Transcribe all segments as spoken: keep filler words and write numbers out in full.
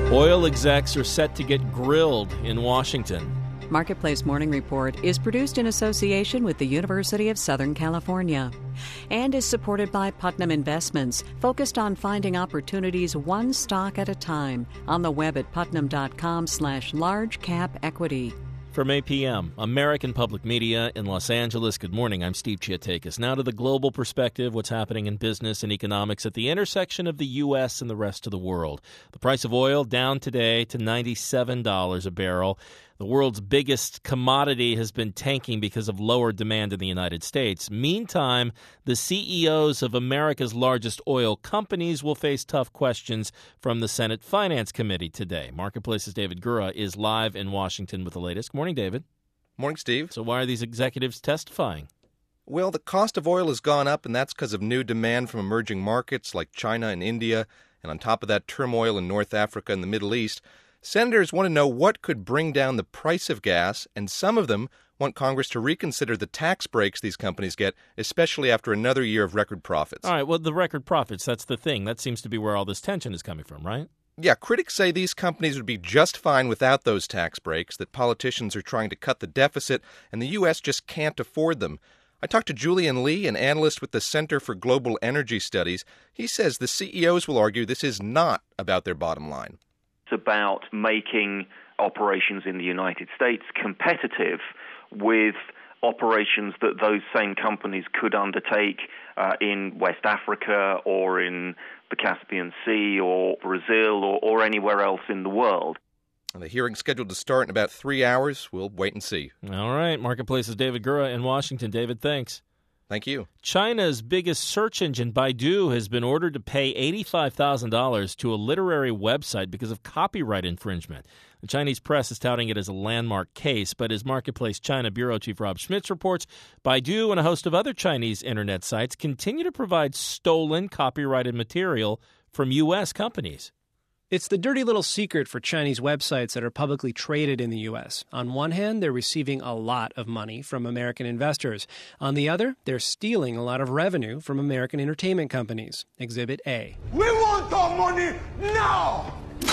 Oil execs are set to get grilled in Washington. Marketplace Morning Report is produced in association with the University of Southern California and is supported by Putnam Investments, focused on finding opportunities one stock at a time, on the web at putnam.com slash large cap equity. From A P M, American Public Media in Los Angeles. Good morning. I'm Steve Chiatakis. Now to the global perspective, what's happening in business and economics at the intersection of the U S and the rest of the world. The price of oil down today to ninety-seven dollars a barrel. The world's biggest commodity has been tanking because of lower demand in the United States. Meantime, the C E Os of America's largest oil companies will face tough questions from the Senate Finance Committee today. Marketplace's David Gura is live in Washington with the latest. Good morning, David. Morning, Steve. So why are these executives testifying? Well, the cost of oil has gone up, and that's because of new demand from emerging markets like China and India, and on top of that, turmoil in North Africa and the Middle East. Senators want to know what could bring down the price of gas, and some of them want Congress to reconsider the tax breaks these companies get, especially after another year of record profits. All right, well, the record profits, that's the thing. That seems to be where all this tension is coming from, right? Yeah, critics say these companies would be just fine without those tax breaks, that politicians are trying to cut the deficit, and the U S just can't afford them. I talked to Julian Lee, an analyst with the Center for Global Energy Studies. He says the C E Os will argue this is not about their bottom line. It's about making operations in the United States competitive with operations that those same companies could undertake uh, in West Africa or in the Caspian Sea or Brazil or, or anywhere else in the world. And the hearing's scheduled to start in about three hours. We'll wait and see. All right. Marketplace's David Gura in Washington. David, thanks. Thank you. China's biggest search engine, Baidu, has been ordered to pay eighty-five thousand dollars to a literary website because of copyright infringement. The Chinese press is touting it as a landmark case, but as Marketplace China Bureau Chief Rob Schmitz reports, Baidu and a host of other Chinese internet sites continue to provide stolen copyrighted material from U S companies. It's the dirty little secret for Chinese websites that are publicly traded in the U S. On one hand, they're receiving a lot of money from American investors. On the other, they're stealing a lot of revenue from American entertainment companies. Exhibit A. We want our money now!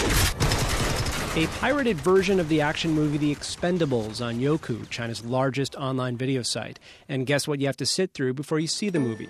A pirated version of the action movie The Expendables on Youku, China's largest online video site. And guess what you have to sit through before you see the movie?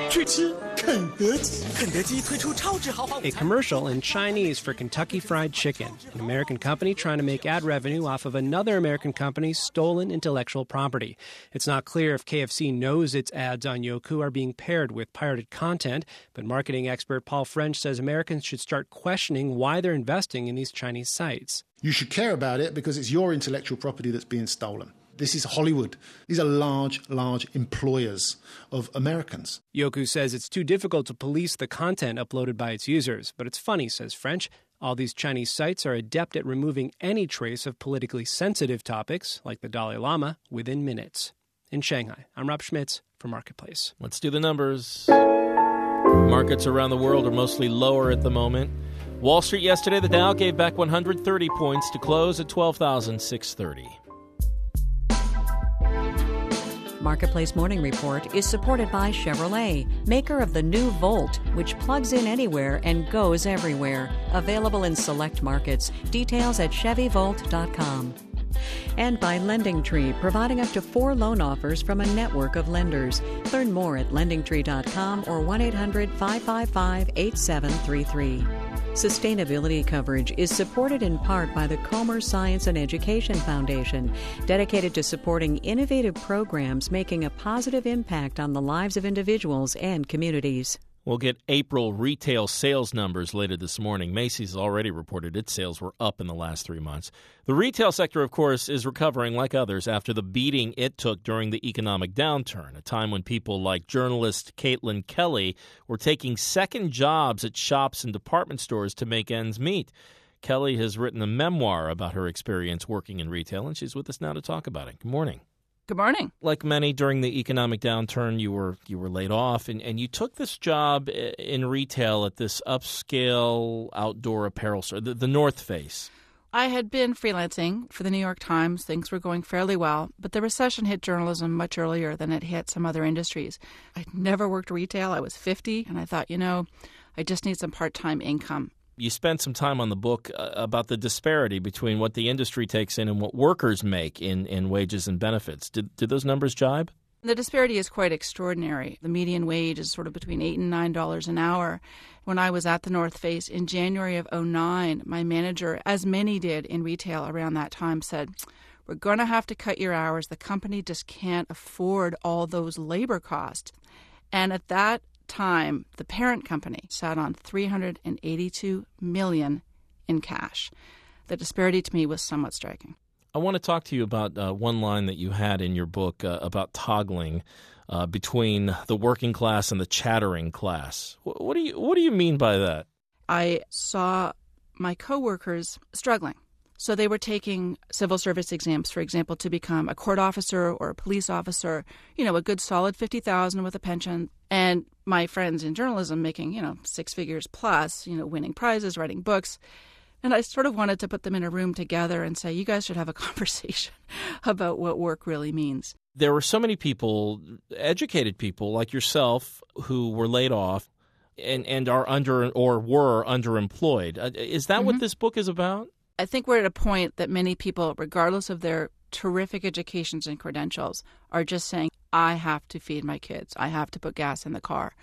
A commercial in Chinese for Kentucky Fried Chicken, an American company trying to make ad revenue off of another American company's stolen intellectual property. It's not clear if K F C knows its ads on Youku are being paired with pirated content, but marketing expert Paul French says Americans should start questioning why they're investing in these Chinese sites. You should care about it because it's your intellectual property that's being stolen. This is Hollywood. These are large, large employers of Americans. Youku says it's too difficult to police the content uploaded by its users. But it's funny, says French. All these Chinese sites are adept at removing any trace of politically sensitive topics, like the Dalai Lama, within minutes. In Shanghai, I'm Rob Schmitz for Marketplace. Let's do the numbers. Markets around the world are mostly lower at the moment. Wall Street yesterday, the Dow gave back one hundred thirty points to close at twelve thousand six hundred thirty. Marketplace Morning Report is supported by Chevrolet, maker of the new Volt, which plugs in anywhere and goes everywhere. Available in select markets. Details at chevy volt dot com. And by LendingTree, providing up to four loan offers from a network of lenders. Learn more at lending tree dot com or one eight hundred five five five eight seven three three. Sustainability coverage is supported in part by the Comer Science and Education Foundation, dedicated to supporting innovative programs making a positive impact on the lives of individuals and communities. We'll get April retail sales numbers later this morning. Macy's already reported its sales were up in the last three months. The retail sector, of course, is recovering like others after the beating it took during the economic downturn, a time when people like journalist Caitlin Kelly were taking second jobs at shops and department stores to make ends meet. Kelly has written a memoir about her experience working in retail, and she's with us now to talk about it. Good morning. Good morning. Like many during the economic downturn, you were you were laid off, and, and you took this job in retail at this upscale outdoor apparel store, the, the North Face. I had been freelancing for the New York Times. Things were going fairly well, but the recession hit journalism much earlier than it hit some other industries. I'd never worked retail. I was fifty, and I thought, you know, I just need some part-time income. You spent some time on the book uh, about the disparity between what the industry takes in and what workers make in, in wages and benefits. Did, did those numbers jibe? The disparity is quite extraordinary. The median wage is sort of between eight and nine dollars an hour. When I was at the North Face in January of oh nine, my manager, as many did in retail around that time, said, "We're going to have to cut your hours. The company just can't afford all those labor costs." And at that time, the parent company sat on three hundred eighty-two million dollars in cash. The disparity to me was somewhat striking. I want to talk to you about uh, one line that you had in your book uh, about toggling uh, between the working class and the chattering class. What, what do you What do you mean by that? I saw my coworkers struggling. So they were taking civil service exams, for example, to become a court officer or a police officer, you know, a good solid fifty thousand dollars with a pension. And my friends in journalism making, you know, six figures plus, you know, winning prizes, writing books. And I sort of wanted to put them in a room together and say, you guys should have a conversation about what work really means. There were so many people, educated people like yourself, who were laid off and, and are under or were underemployed. Uh, is that mm-hmm. what this book is about? I think we're at a point that many people, regardless of their terrific educations and credentials, are just saying, I have to feed my kids. I have to put gas in the car.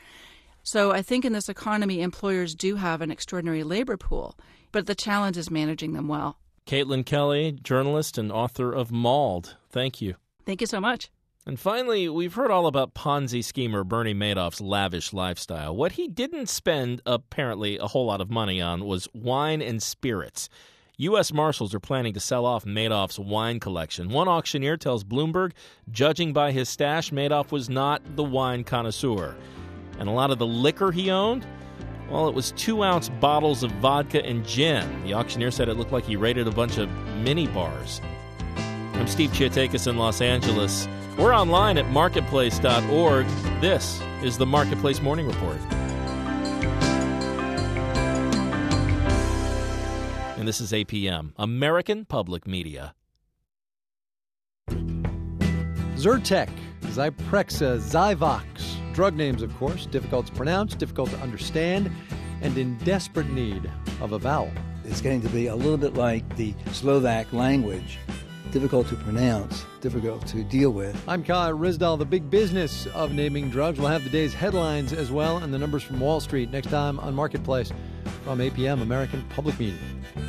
So I think in this economy, employers do have an extraordinary labor pool, but the challenge is managing them well. Caitlin Kelly, journalist and author of Mauled. Thank you. Thank you so much. And finally, we've heard all about Ponzi schemer Bernie Madoff's lavish lifestyle. What he didn't spend, apparently, a whole lot of money on was wine and spirits. U S Marshals are planning to sell off Madoff's wine collection. One auctioneer tells Bloomberg, judging by his stash, Madoff was not the wine connoisseur. And a lot of the liquor he owned, well, it was two-ounce bottles of vodka and gin. The auctioneer said it looked like he raided a bunch of mini bars. I'm Steve Chiatakis in Los Angeles. We're online at marketplace dot org. This is the Marketplace Morning Report. And this is A P M, American Public Media. Zyrtec, Zyprexa, Zyvox. Drug names, of course, difficult to pronounce, difficult to understand, and in desperate need of a vowel. It's getting to be a little bit like the Slovak language. Difficult to pronounce, difficult to deal with. I'm Kai Rizdal. The big business of naming drugs. We'll have the day's headlines as well and the numbers from Wall Street next time on Marketplace from A P M, American Public Media.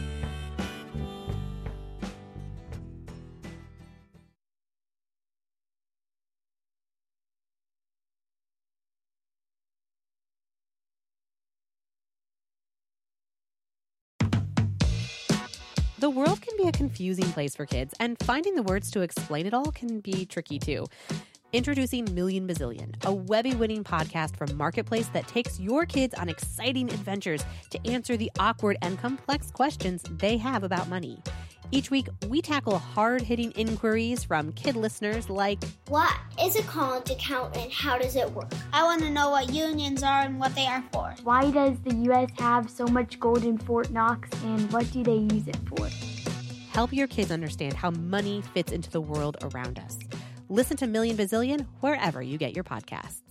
The world can be a confusing place for kids, and finding the words to explain it all can be tricky too. Introducing Million Bazillion, a Webby-winning podcast from Marketplace that takes your kids on exciting adventures to answer the awkward and complex questions they have about money. Each week, we tackle hard-hitting inquiries from kid listeners like, what is a college account and how does it work? I want to know what unions are and what they are for. Why does the U S have so much gold in Fort Knox and what do they use it for? Help your kids understand how money fits into the world around us. Listen to Million Bazillion wherever you get your podcasts.